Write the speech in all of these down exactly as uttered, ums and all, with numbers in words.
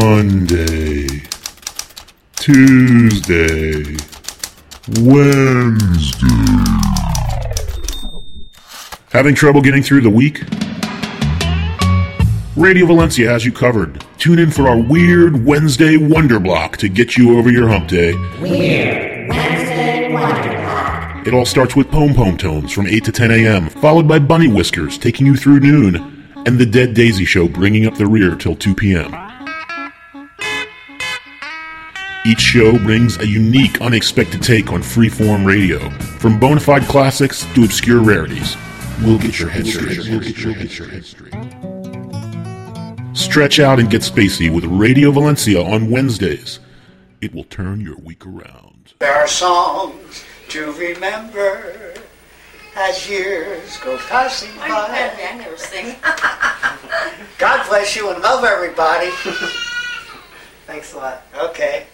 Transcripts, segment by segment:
Monday, Tuesday, Wednesday. Having trouble getting through the week? Radio Valencia has you covered. Tune in for our Weird Wednesday Wonder Block to get you over your hump day. Weird Wednesday Wonder Block. It all starts with Pom Pom Tones from eight to ten a.m., followed by Bunny Whiskers taking you through noon, and The Dead Daisy Show bringing up the rear till two p.m. Each show brings a unique, unexpected take on freeform radio, from bona fide classics to obscure rarities. We'll get your head straight. We'll get your head straight. Stretch out and get spacey with Radio Valencia on Wednesdays. It will turn your week around. There are songs to remember as years go passing by. I never sing. God bless you and love everybody. Thanks a lot. Okay.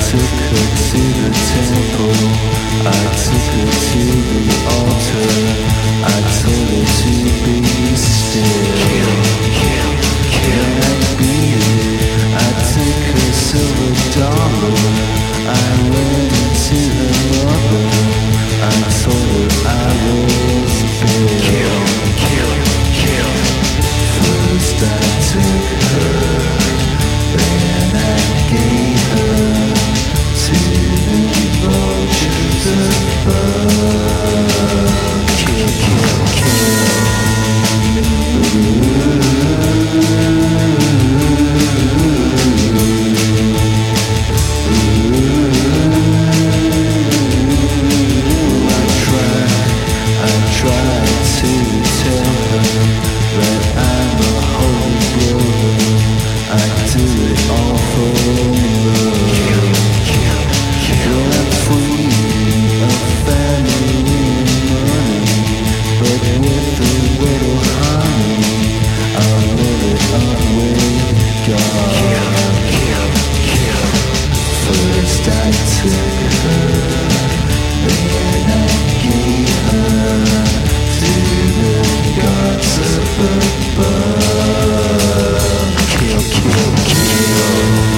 took her to the temple, I took her to the altar, I told her to be still. Can I be it? I took her silver dollar, I ran into her mother, I told her I was Bill. First I took her, then I gave her to the vultures above. Kill, kill, kill. I tried, I tried to tell her that I'm a holy brother. I do it all for love. Well, I'm free of family and money, but with a little honey, I'll live it up with God. First I took her, then I gave her to the gods above. Kill, kill, kill.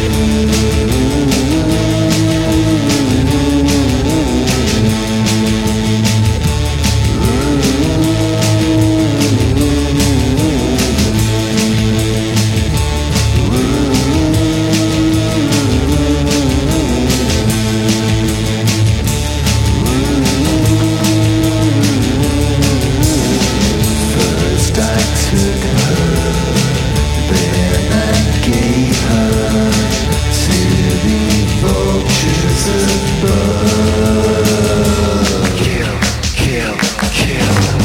First I took her, then I gave her to the vultures above. Kill, kill, kill.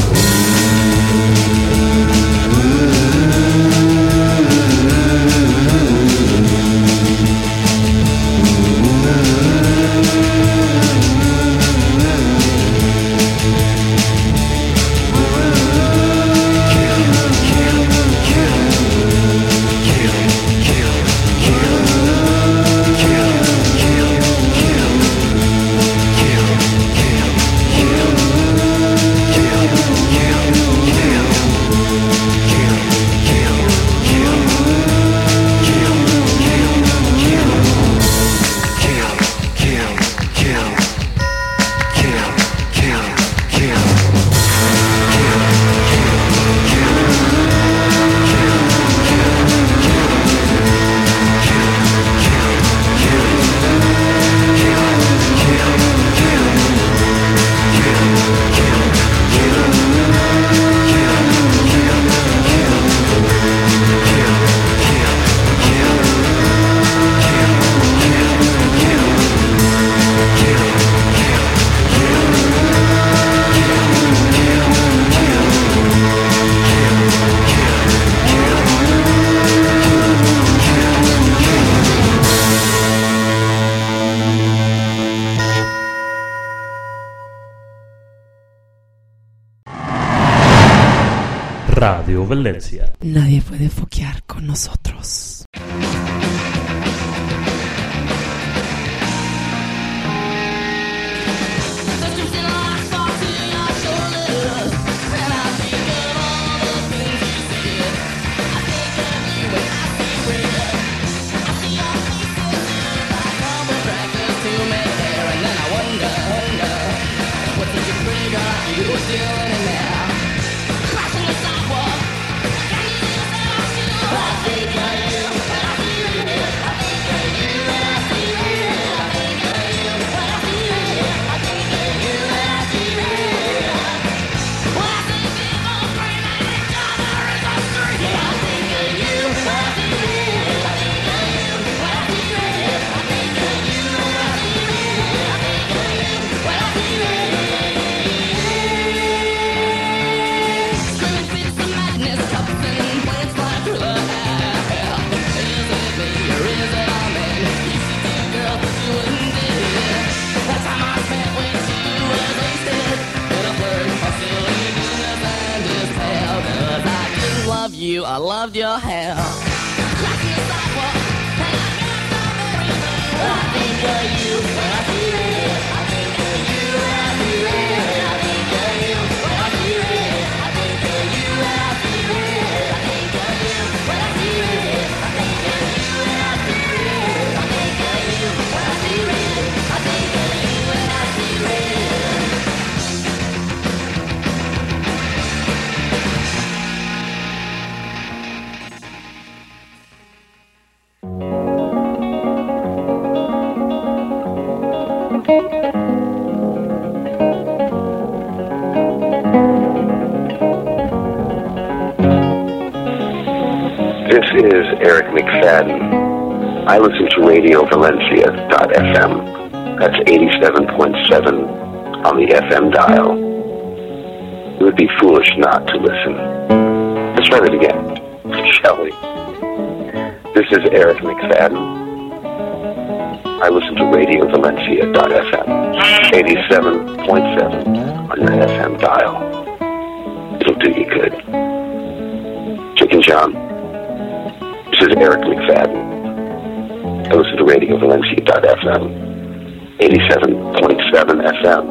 Radio Valencia. Nadie puede foquear con nosotros. You, I loved your hair. I think McFadden. I listen to Radio Valencia dot f m. That's eighty-seven point seven on the F M dial. It would be foolish not to listen. Let's try that again, shall we? This is Eric McFadden. I listen to Radio Valencia dot f m. eighty-seven point seven on your F M dial. It'll do you good. Chicken John. This is Eric McFadden. I listen to Radio Valencia dot f m. eighty-seven point seven F M.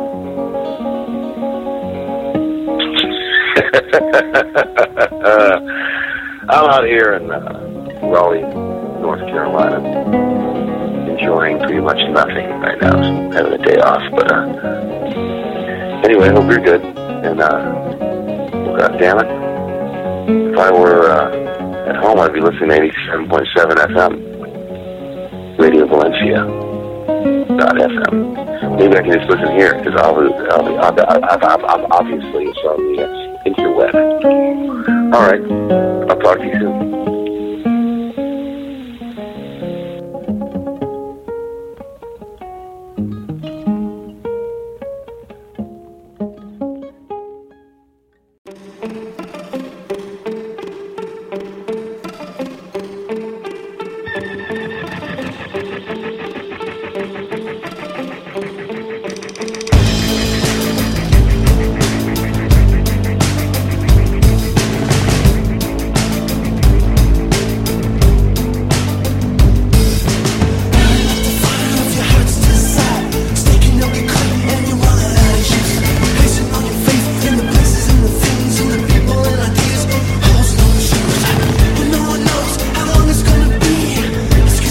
I'm out here in uh, Raleigh, North Carolina, enjoying pretty much nothing right now. So I'm having a day off, but uh, anyway, I hope you're good. And uh, God damn it, if I were uh, at home, I'd be listening to eighty-seven point seven F M, Radio Valencia dot f m. Maybe I can just listen here because I'll, I'll, I'll, I'll, I'll, I'll obviously it's on the uh, interweb. All right, I'll talk to you soon. It's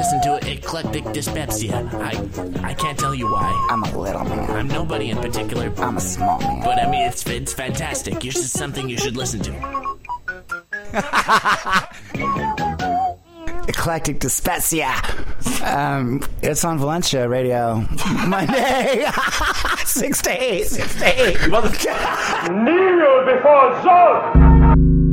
listen to Eclectic Dyspepsia. I I can't tell you why. I'm a little man. I'm nobody in particular. I'm a small man. But I mean, it's it's fantastic. It's just something you should listen to. Eclectic Dyspepsia. Um, it's on Valencia Radio. Monday. Six to eight. Six to eight. Kneel before Zod!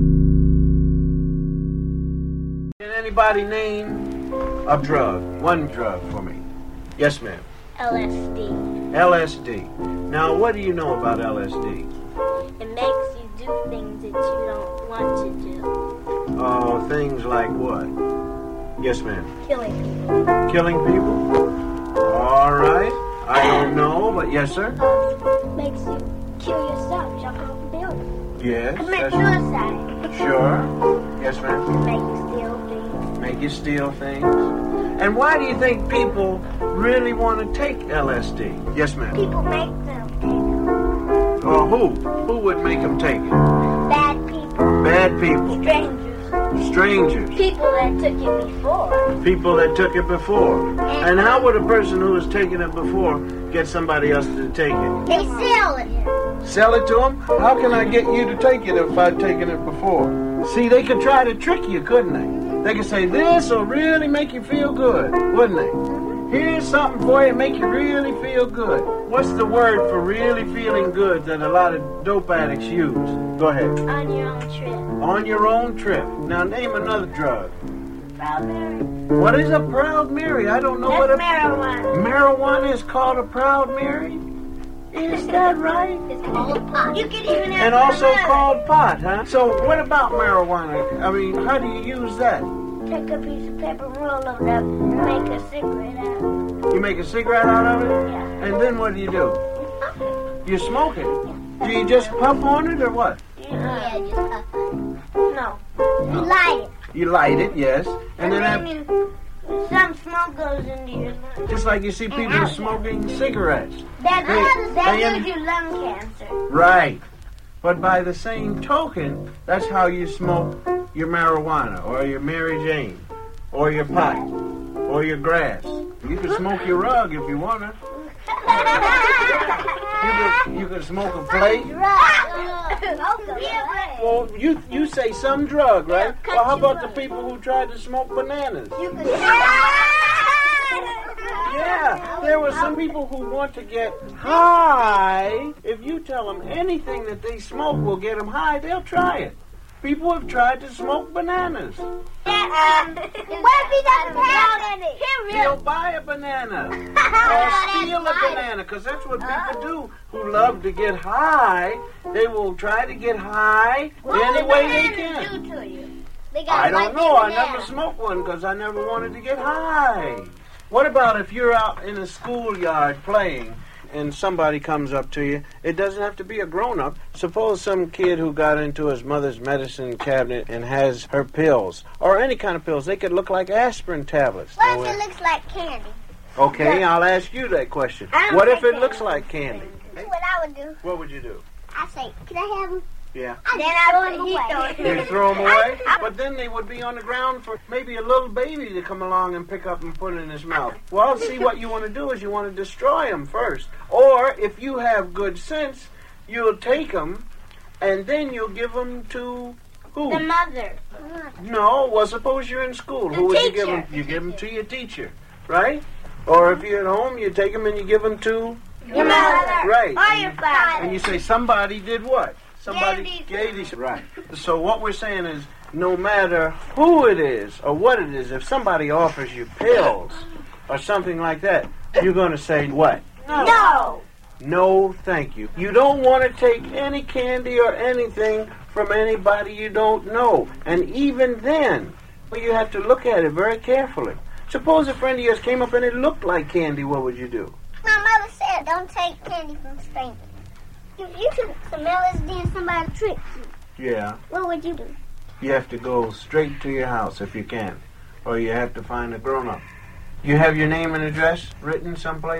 Can anybody name a drug? One drug for me. Yes, ma'am. L S D. L S D. Now, what do you know about L S D? It makes you do things that you don't want to do. Oh, things like what? Yes, ma'am. Killing people. Killing people? All right. I don't know, but yes, sir. Um, makes you kill yourself, jump off a building. Yes. Commit that's- suicide. Sure. Yes, ma'am. Make you steal things. Make you steal things. And why do you think people really want to take L S D? Yes, ma'am. People make them take it. Or who? Who would make them take it? Bad people. Bad people. Strangers. Strangers. People that took it before. People that took it before. And how would a person who has taken it before get somebody else to take it? They sell it. Sell it to them? How can I get you to take it if I'd taken it before? See, they could try to trick you, couldn't they? They could say, this will really make you feel good, wouldn't they? Here's something for you to make you really feel good. What's the word for really feeling good that a lot of dope addicts use? Go ahead. On your own trip. On your own trip. Now name another drug. Proud Mary. What is a Proud Mary? I don't know That's what a... marijuana. Marijuana is called a Proud Mary? Is that right? It's called pot. You can even have And also marijuana. called pot, huh? So what about marijuana? I mean, how do you use that? Take a piece of paper, roll it up, and make a cigarette out of it. You make a cigarette out of it? Yeah. And then what do you do? You smoke it. Do you just puff on it or what? Yeah, just puff on it. No. You light it. You light it, yes. And then I that, mean, some smoke goes into your lungs. just like you see people smoking cigarettes. That, They- that they- gives you lung cancer. Right. But by the same token, that's how you smoke your marijuana or your Mary Jane or your pot or your grass. You can smoke your rug if you want to. You could, you could smoke a plate. Well, you you say some drug, right? Well, how about the people who tried to smoke bananas? Yeah, there were some people who want to get high. If you tell them anything that they smoke will get them high, they'll try it. People have tried to smoke bananas. What if he doesn't have any? He'll buy a banana or steal a banana, because that's what people do who love to get high. They will try to get high any way they can. Do to you? I don't know. I never smoked one because I never wanted to get high. What about if you're out in a schoolyard playing and somebody comes up to you? It doesn't have to be a grown-up. Suppose some kid who got into his mother's medicine cabinet and has her pills, or any kind of pills. They could look like aspirin tablets. What if it looks like candy? Okay, I'll ask you that question. I don't What if like it looks like candy? That's what I would do. What would you do? I say, can I have them? Yeah. Then I throw them away. You throw them away? But then they would be on the ground for maybe a little baby to come along and pick up and put in his mouth. Well, see, what you want to do is you want to destroy them first. Or, if you have good sense, you'll take them and then you'll give them to who? The mother. No, well, suppose you're in school. The Who would you give teacher. them? You give them to your teacher, right? Or if you're at home, you take them and you give them to... Your mother. Right. Or your father. And you say, somebody did what? Somebody Gave these- gave these. Right. So what we're saying is, no matter who it is or what it is, if somebody offers you pills or something like that, you're going to say what? No. No, thank you. You don't want to take any candy or anything from anybody you don't know. And even then, you have to look at it very carefully. Suppose a friend of yours came up and it looked like candy, what would you do? My mother said, don't take candy from strangers. If you took some L S D and somebody tricked you, Yeah. what would you do? You have to go straight to your house if you can. Or you have to find a grown-up. You have your name and address written someplace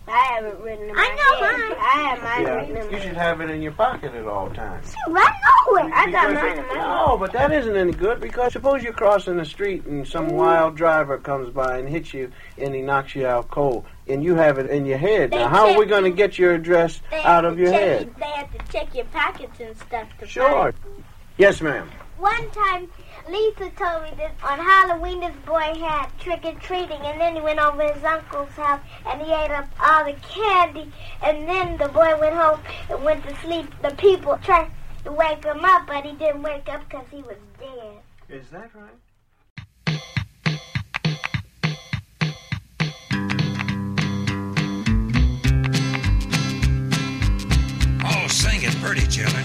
I have it written in my I know head. mine. I have mine Yeah, written in my you should have it in your pocket at all times. Right nowhere. I got Because mine it- in my No, but that isn't any good because suppose you're crossing the street and some wild driver comes by and hits you and he knocks you out cold and you have it in your head. They Now, how are we check going to you. get your address They out have of to your check head? you- They have to check your pockets and stuff to Sure. find. Yes, ma'am. One time, Lisa told me that on Halloween this boy had trick-or-treating, and then he went over to his uncle's house, and he ate up all the candy, and then the boy went home and went to sleep. The people tried to wake him up, but he didn't wake up because he was dead. Is that right? Oh, sing it pretty, children.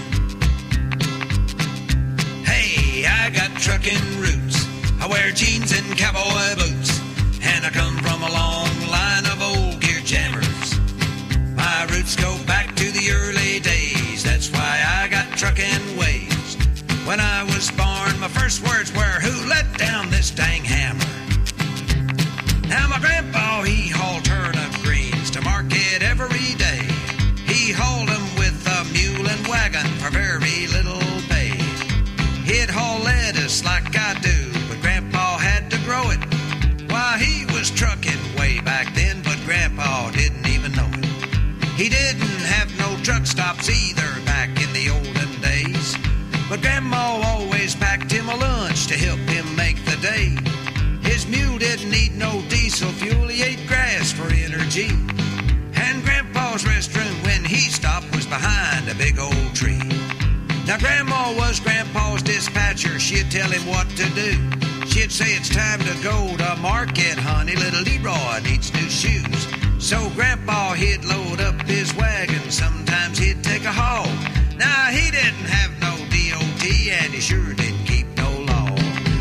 Hey, I got trucking roots. I wear jeans and cowboy boots. And I come from a long line of old gear jammers. My roots go back to the early days. That's why I got trucking ways. When I was born, my first words were, who let down this dang hammer? Now my grandpa, he hauled turnip greens to market every day. He hauled them with a mule and wagon for very little pay. He'd haul lettuce like I do, but Grandpa had to grow it. Why, he was trucking way back then, but Grandpa didn't even know it. He didn't have no truck stops either back in the olden days. But Grandma always packed him a lunch to help him make the day. His mule didn't need no diesel fuel, he ate grass for energy. And Grandpa's restroom when he stopped was behind a big old tree. Now Grandma was Grandpa's dispatcher, she'd tell him what to do. She'd say it's time to go to market, honey, little Leroy needs new shoes. So Grandpa, he'd load up his wagon, sometimes he'd take a haul. Now he didn't have no D O T and he sure didn't keep no law.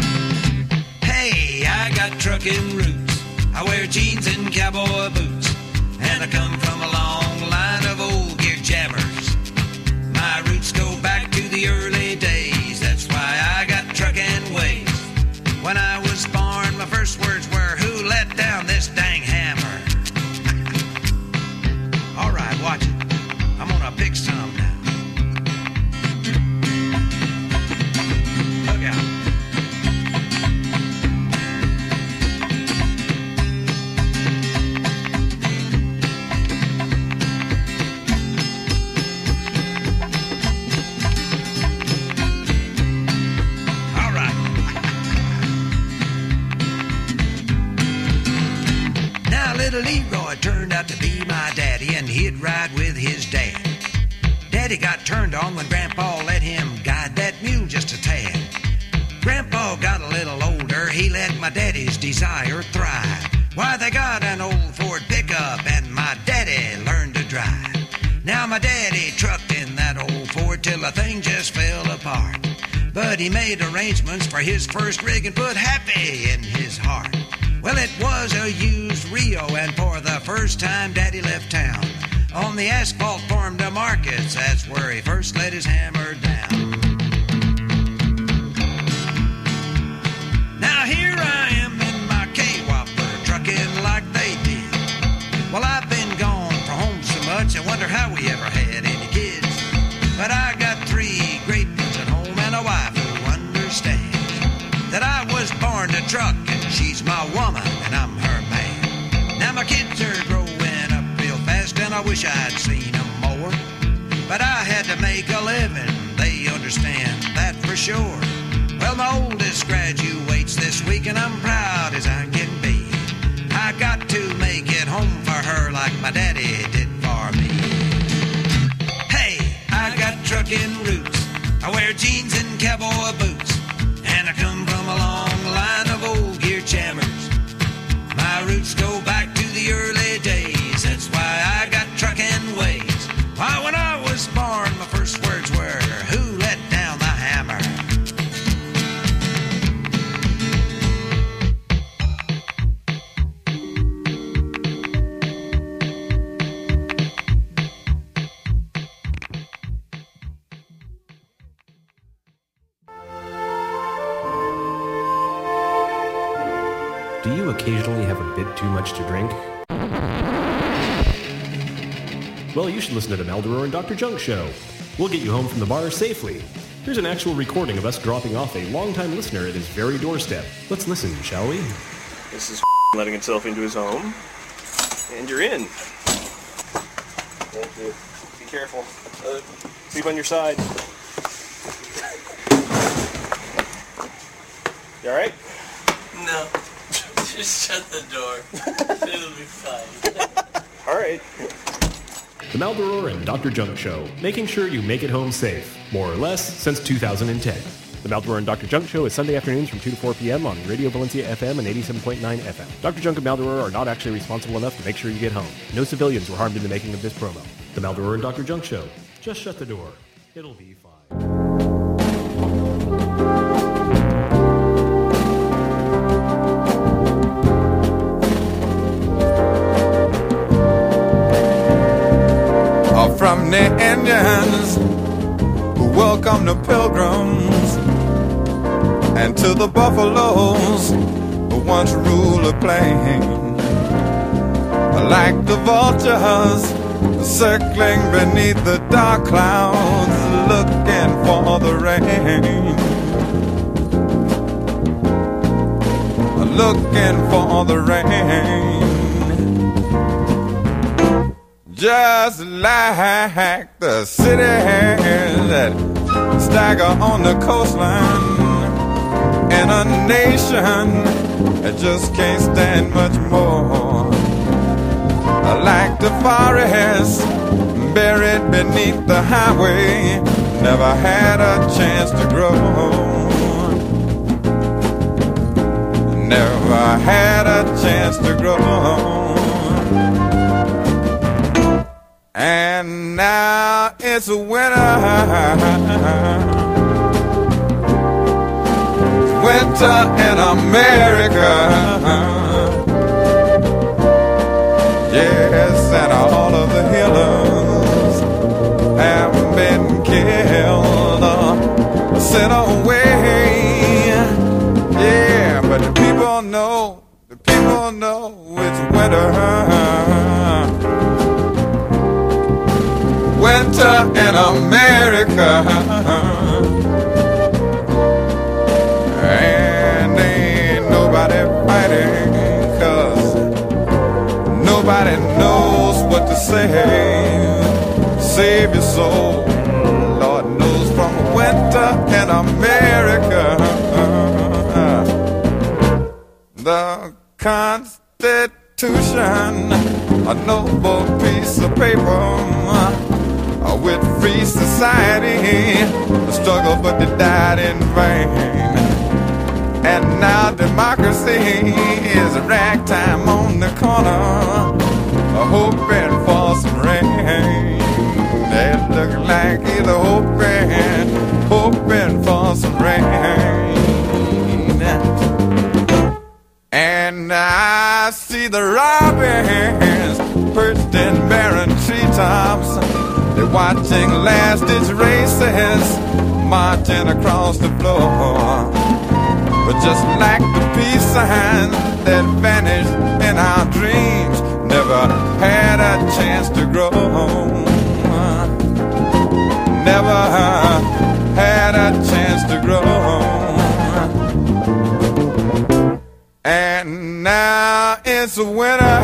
Hey, I got trucking roots, I wear jeans and cowboy boots, and I come from a long line of old gear jammers. My roots go back to the early days, that's why I got trucking ways. When I was born, my first words were, who let down this dang hammer? All right, watch it. I'm gonna pick some now. Look out. All right. Now little Leroy turned out to be my daddy, and he'd ride with his dad. Daddy got turned on when Grandpa let him guide that mule just a tad. Grandpa got a little older, he let my daddy's desire thrive. Why, they got an old Ford pickup, and my daddy learned to drive. Now my daddy trucked in that old Ford till the thing just fell apart. But he made arrangements for his first rig and put happy in his heart. Well, it was a used Rio, and for the first time Daddy left town. On the asphalt farm to markets, that's where he first let his hammer down. Now here I am in my K-Whopper, trucking like they did. Well, I've been gone from home so much, I wonder how we ever had any kids. But I got three great ones at home and a wife who understands that I was born to truck, and she's my woman and I'm her man. Now my kids are growing up real fast, and I wish I'd seen them more. But I had to make a living, they understand that for sure. Well, my oldest graduates this week, and I'm proud as I can be. I got to make it home for her like my daddy did for me. Hey, I got trucking roots, I wear jeans and cowboy boots, and I come from a long line of old gear jammers. My roots go back to the early days, that's why I got trucking ways. Why, when I was born, my first words were, who let down the hammer? Do you occasionally have a bit too much to drink? Well, you should listen to the Maldoror and Doctor Junk Show. We'll get you home from the bar safely. Here's an actual recording of us dropping off a longtime listener at his very doorstep. Let's listen, shall we? This is letting itself into his home. And you're in. Thank you. Be careful. Uh, sleep on your side. You alright? No. Just shut the door. It'll be fine. Alright. The Maldoror and Doctor Junk Show, making sure you make it home safe, more or less, since two thousand ten. The Maldoror and Doctor Junk Show is Sunday afternoons from two to four p.m. on Radio Valencia F M and eighty-seven point nine F M. Doctor Junk and Maldoror are not actually responsible enough to make sure you get home. No civilians were harmed in the making of this promo. The Maldoror and Doctor Junk Show. Just shut the door. It'll be fine. From the Indians who welcome the pilgrims, and to the buffaloes who once ruled the plain, like the vultures circling beneath the dark clouds, looking for the rain, looking for the rain. Just like the cities that stagger on the coastline, and a nation that just can't stand much more. Like the forest buried beneath the highway, never had a chance to grow. Never had a chance to grow. And now it's winter, winter in America. Yes, and all of the healers have been killed or sent away. Yeah, but the people know, the people know it's winter. Winter in America, and ain't nobody fighting, 'cause nobody knows what to say. Save your soul, Lord knows, from winter in America. The Constitution, a noble piece of paper, with free society, a struggle but they died in vain. And now democracy is a ragtime on the corner, hoping for some rain. They look like either hoping, hoping for some rain. And I see the robins perched in barren treetops. They're watching last-ditch races marching across the floor. But just like the peace sign that vanished in our dreams, never had a chance to grow. Never had a chance to grow. And now it's winter.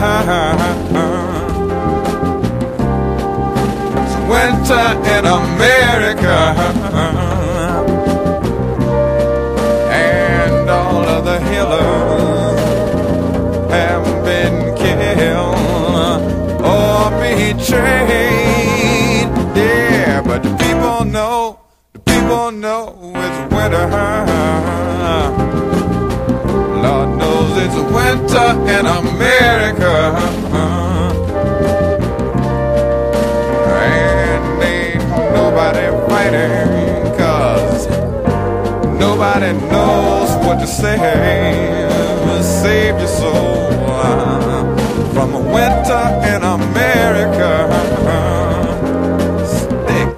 Winter in America, and all of the healers have been killed or betrayed. Yeah, but the people know, the people know it's winter. Lord knows it's winter in America. Nobody fighting, 'cause nobody knows what to say. Save your soul from a winter in America. Stick.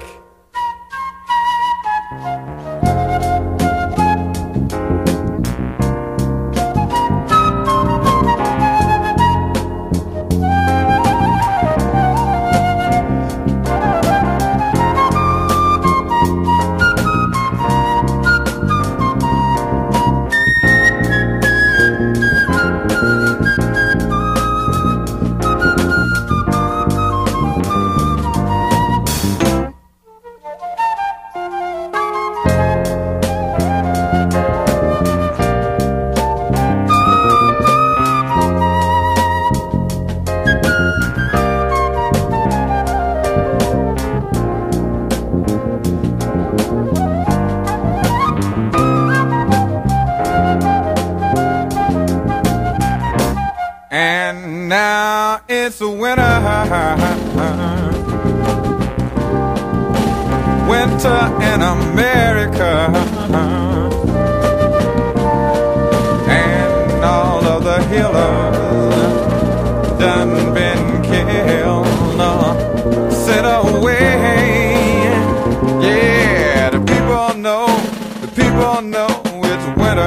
now it's winter. Winter in America. And all of the healers done been killed, uh, sent away. Yeah, the people know, the people know it's winter.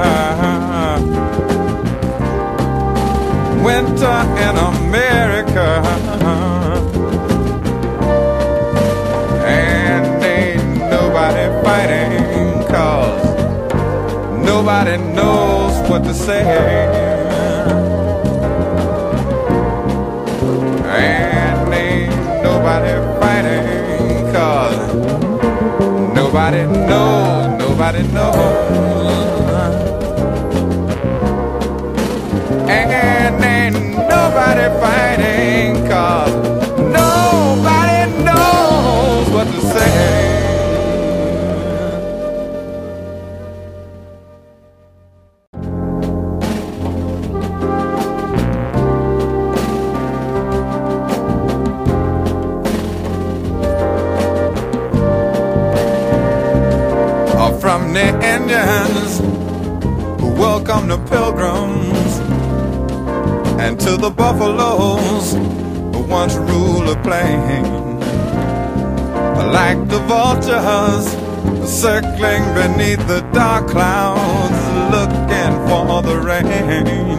Winter in America. And ain't nobody fighting, 'cause nobody knows what to say. And ain't nobody fighting, 'cause nobody knows, nobody knows. And ain't nobody fighting, 'cause nobody knows what to say. From the Indians who welcome the pilgrims, and to the buffaloes who once ruled the plain, like the vultures circling beneath the dark clouds, looking for the rain,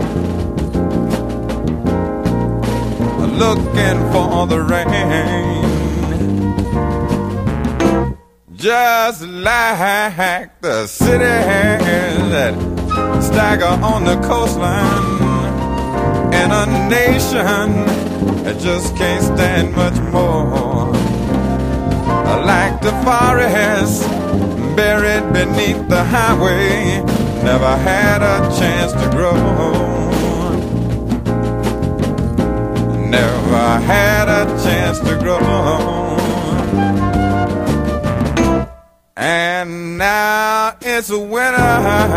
looking for the rain. Just like the cities that stagger on the coastline, in a nation that just can't stand much more. Like the forest buried beneath the highway, never had a chance to grow. Never had a chance to grow. And now it's winter.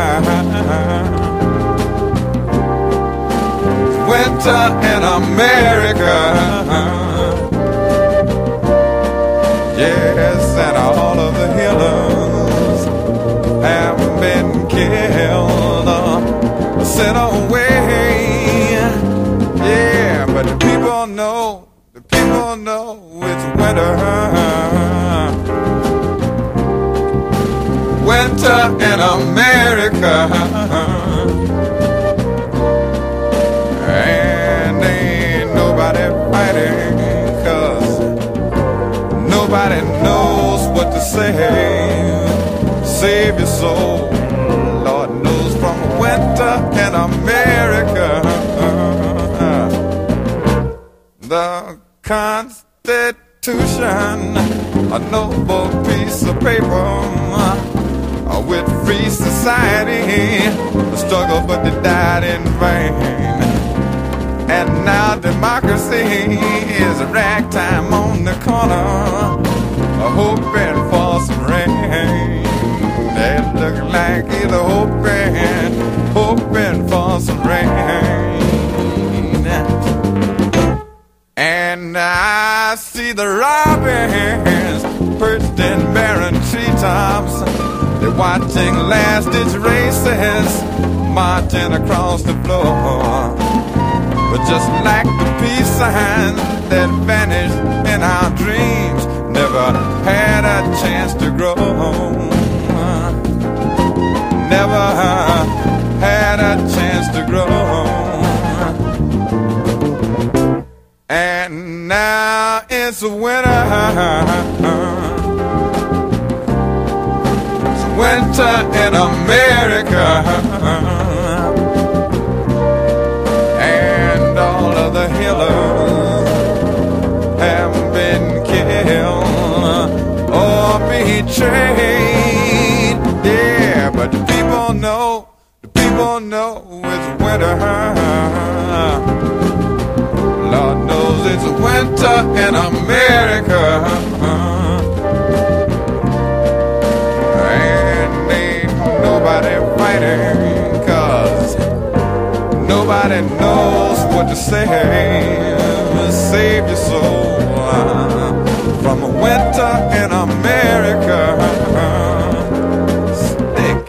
Winter in America. Yes, and all of the healers have been killed, uh, sent away. Yeah, but the people know, the people know it's winter. Winter in America. And ain't nobody fighting, 'cause nobody knows what to say. Save your soul, Lord knows, from winter in America. The Constitution, a noble piece of paper, with free society, the struggle but they died in vain. And now democracy is a ragtime on the corner, hoping for some rain. They look like either hoping, hoping for some rain. And I see the robins perched in barren treetops, they're watching last-ditch races marching across the floor. But just like the peace signs that vanished in our dreams, never had a chance to grow. Never had a chance to grow. And now it's winter. Winter in America. And all of the healers have been killed or betrayed. Yeah, but the people know, the people know it's winter. Lord knows it's winter in America. Nobody fighting, 'cause nobody knows what to save, save your soul from a winter in America. Stick.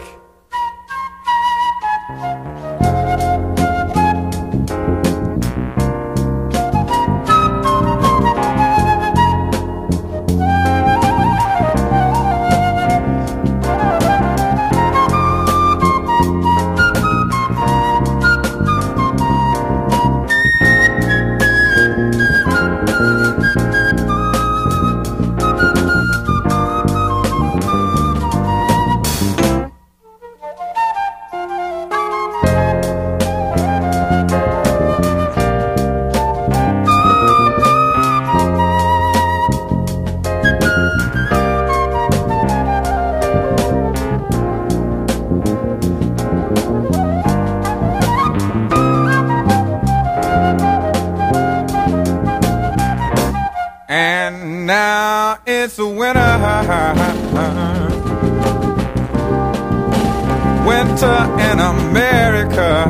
And now it's winter, winter in America,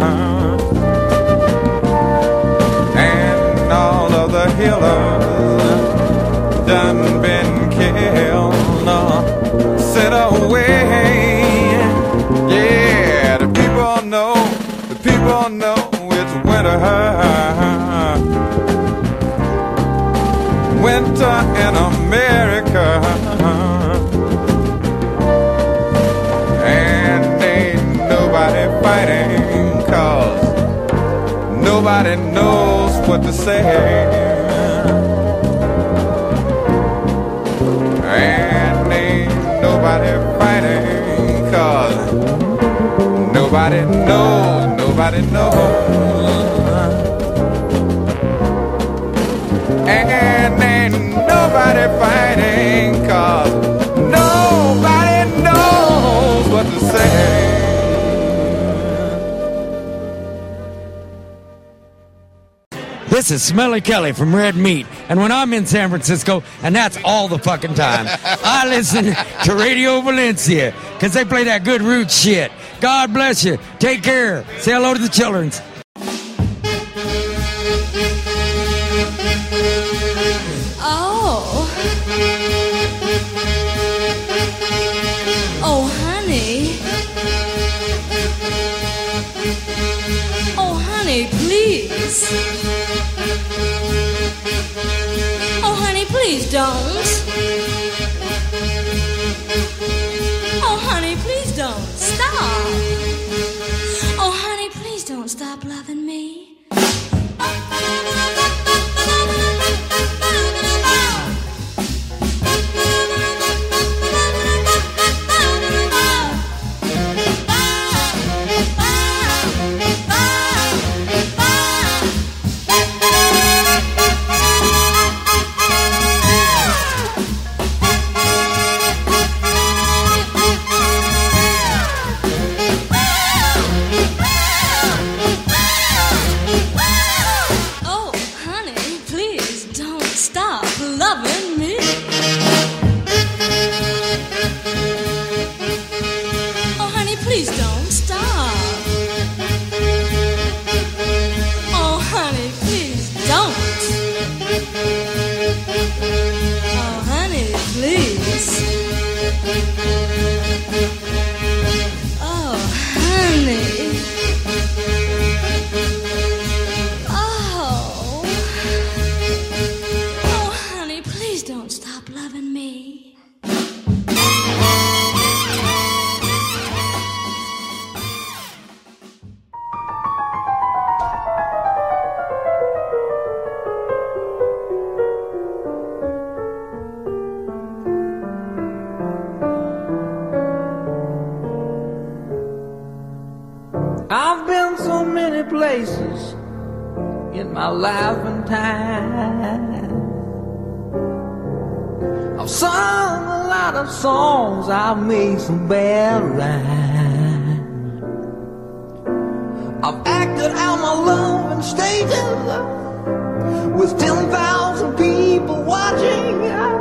and all of the healers done been killed, uh, sent away. Yeah, the people know, the people know it's winter. Winter in America, and ain't nobody fighting, cause nobody knows what to say. And ain't nobody fighting, cause nobody knows, nobody knows. And ain't nobody fighting, cause nobody knows what to say. This is Smelly Kelly from Red Meat, and when I'm in San Francisco, and that's all the fucking time, I listen to Radio Valencia, because they play that good root shit. God bless you. Take care. Say hello to the children. Oh. Oh, honey. Oh, honey, please. Oh, honey, please don't. Oh, honey, please don't stop. Oh, honey, please don't stop loving me. I've been so many places in my life and time. I've sung a lot of songs, I've made some bad rhymes. I've acted out my love in stages with ten thousand people watching.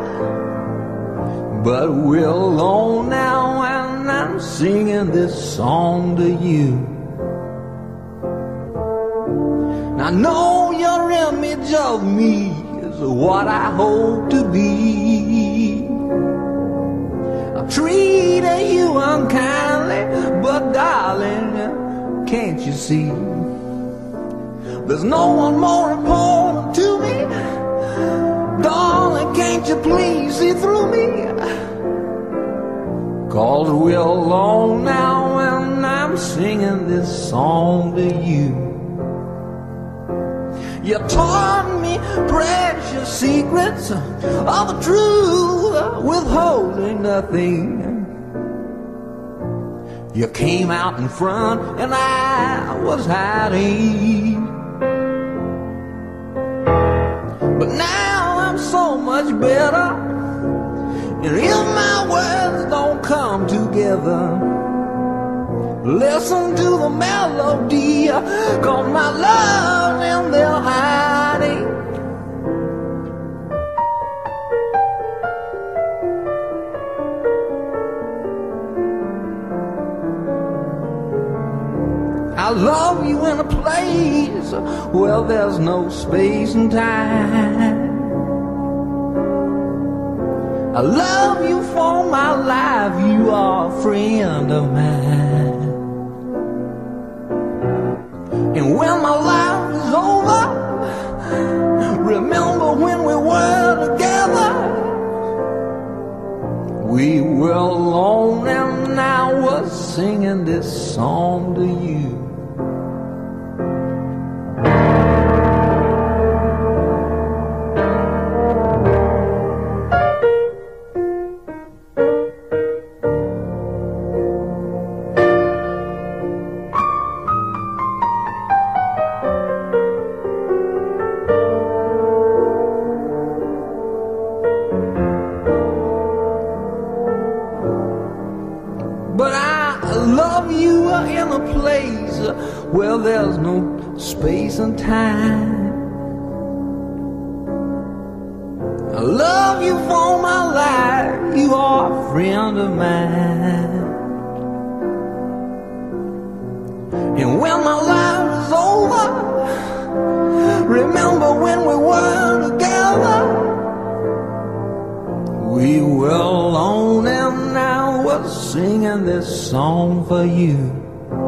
But we're alone now and I'm singing this song to you. I know your image of me is what I hope to be. I've treated you unkindly, but darling, can't you see? There's no one more important to me. Darling, can't you please see through me? Cause we're alone now and I'm singing this song to you. You taught me precious secrets of the truth, withholding nothing. You came out in front and I was hiding. But now I'm so much better. And if my words don't come together, listen to the melody, cause my love's in there hiding. I love you in a place where there's no space and time. I love you for my life, you are a friend of mine. And when my life is over, remember when we were together. We were alone and I was singing this song to you. Well, there's no space and time. I love you for my life, you are a friend of mine. And when my life is over, remember when we were together. We were alone and I was singing this song for you.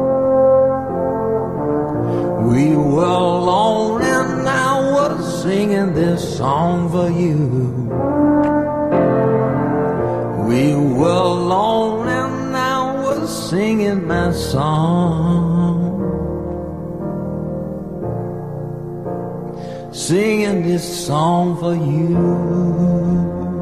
We were alone and I was singing this song for you. We were alone and I was singing my song. Singing this song for you.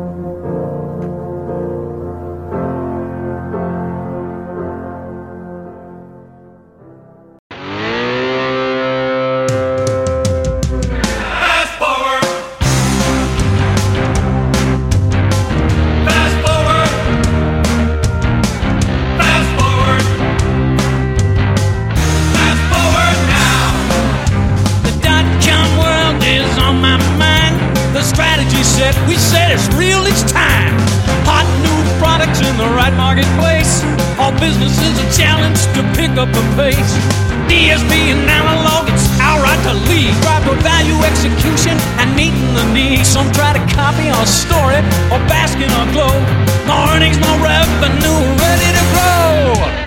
Up a pace. D S P and analog, it's our right to lead. Drive for value, execution, and meeting the needs. Some try to copy our story or bask in our glow. No earnings, no revenue, ready to grow.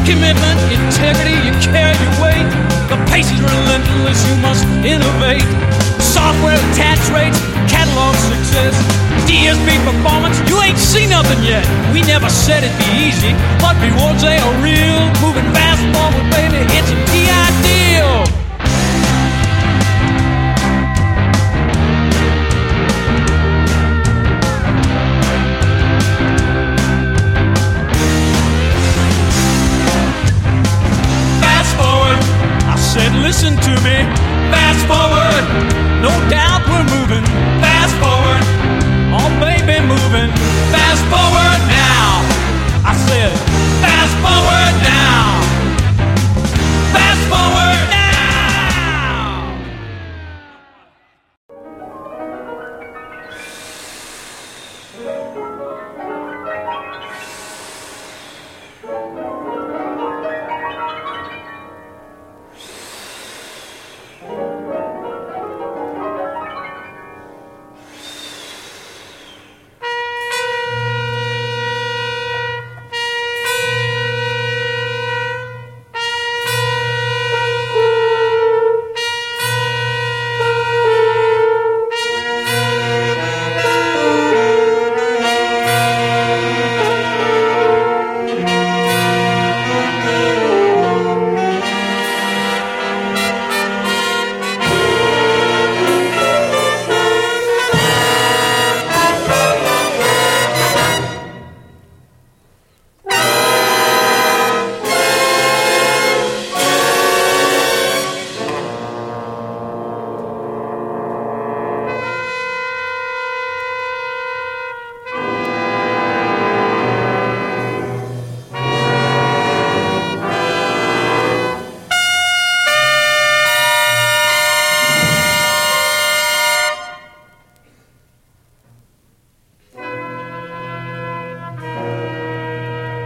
commitment, integrity, you carry your weight. The pace is relentless, you must innovate. Software attach rates, catalog success, D S P performance, you ain't seen nothing yet. We never said it'd be easy, but rewards they are real. Moving fast forward, baby, it's a T I deal. Said, listen to me, fast forward, no doubt we're moving